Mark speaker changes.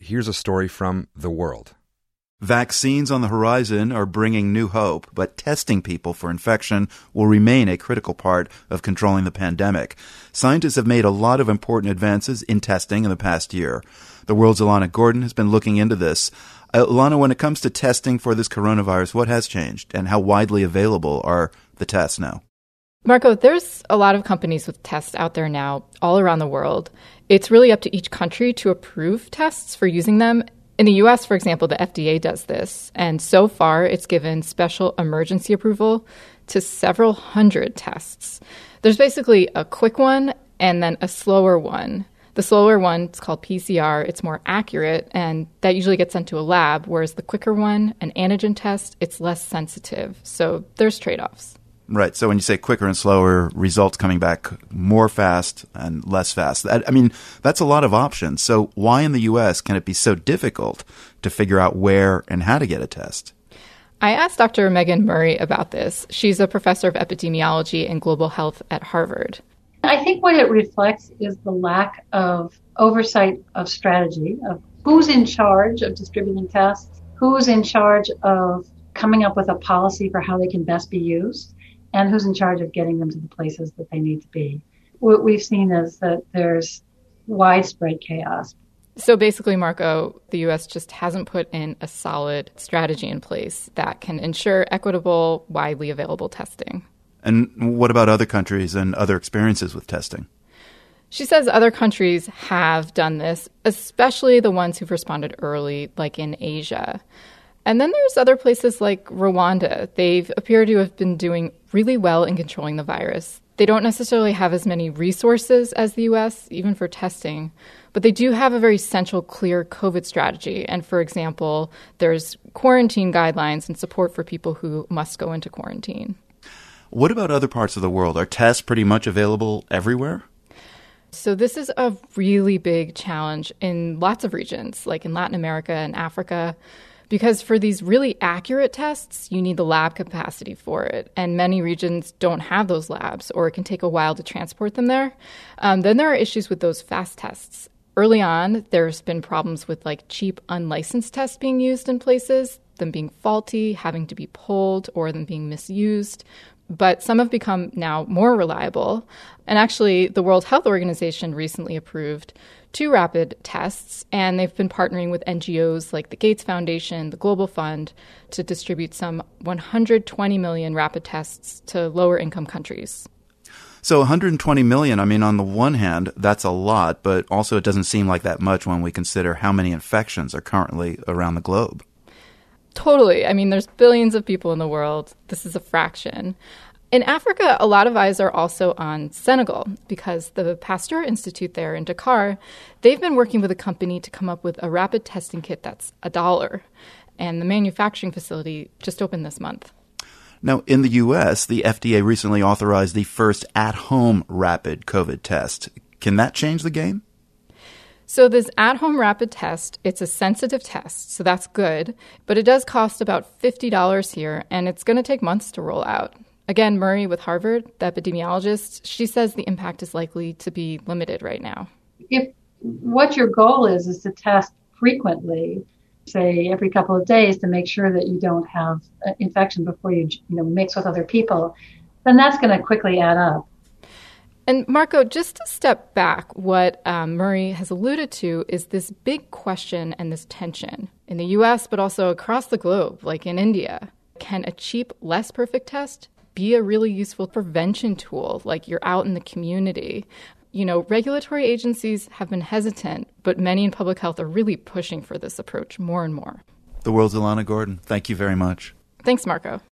Speaker 1: here's a story from The World.
Speaker 2: Vaccines on the horizon are bringing new hope, but testing people for infection will remain a critical part of controlling the pandemic. Scientists have made a lot of important advances in testing in the past year. The World's Ilana Gordon has been looking into this. Ilana, when it comes to testing for this coronavirus, what has changed and how widely available are the tests now?
Speaker 3: Marco, there's a lot of companies with tests out there now all around the world. It's really up to each country to approve tests for using them. In the U.S., for example, the FDA does this, and so far it's given special emergency approval to several hundred tests. There's basically a quick one and then a slower one. The slower one is called PCR. It's more accurate, and that usually gets sent to a lab, whereas the quicker one, an antigen test, it's less sensitive. So there's trade-offs.
Speaker 2: Right. So when you say quicker and slower, results coming back more fast and less fast. That's a lot of options. So why in the U.S. can it be so difficult to figure out where and how to get a test?
Speaker 3: I asked Dr. Megan Murray about this. She's a professor of epidemiology and global health at Harvard.
Speaker 4: I think what it reflects is the lack of oversight of strategy, of who's in charge of distributing tests, who's in charge of coming up with a policy for how they can best be used, and who's in charge of getting them to the places that they need to be. What we've seen is that there's widespread chaos.
Speaker 3: So basically, Marco, the U.S. just hasn't put in a solid strategy in place that can ensure equitable, widely available testing.
Speaker 2: And what about other countries and other experiences with testing?
Speaker 3: She says other countries have done this, especially the ones who've responded early, like in Asia. And then there's other places like Rwanda. They've appeared to have been doing really well in controlling the virus. They don't necessarily have as many resources as the U.S., even for testing, but they do have a very central, clear COVID strategy. And for example, there's quarantine guidelines and support for people who must go into quarantine.
Speaker 2: What about other parts of the world? Are tests pretty much available everywhere?
Speaker 3: So this is a really big challenge in lots of regions, like in Latin America and Africa. Because for these really accurate tests, you need the lab capacity for it. And many regions don't have those labs, or it can take a while to transport them there. Then there are issues with those fast tests. Early on, there's been problems with cheap unlicensed tests being used in places, them being faulty, having to be pulled, or them being misused. But some have become now more reliable. And actually, the World Health Organization recently approved 2 rapid tests, and they've been partnering with NGOs like the Gates Foundation, the Global Fund, to distribute some 120 million rapid tests to lower-income countries.
Speaker 2: So 120 million, on the one hand, that's a lot, but also it doesn't seem like that much when we consider how many infections are currently around the globe.
Speaker 3: Totally. There's billions of people in the world. This is a fraction. In Africa, a lot of eyes are also on Senegal because the Pasteur Institute there in Dakar, they've been working with a company to come up with a rapid testing kit that's $1. And the manufacturing facility just opened this month.
Speaker 2: Now, in the U.S., the FDA recently authorized the first at-home rapid COVID test. Can that change the game?
Speaker 3: So this at-home rapid test, it's a sensitive test, so that's good. But it does cost about $50 here, and it's going to take months to roll out. Again, Murray with Harvard, the epidemiologist, she says the impact is likely to be limited right now.
Speaker 4: If what your goal is to test frequently, say every couple of days to make sure that you don't have infection before you mix with other people, then that's going to quickly add up.
Speaker 3: And Marco, just to step back, what Murray has alluded to is this big question and this tension in the U.S., but also across the globe, like in India. Can a cheap, less perfect test be a really useful prevention tool, like you're out in the community? Regulatory agencies have been hesitant, but many in public health are really pushing for this approach more and more.
Speaker 2: The World's Ilana Gordon, thank you very much.
Speaker 3: Thanks, Marco.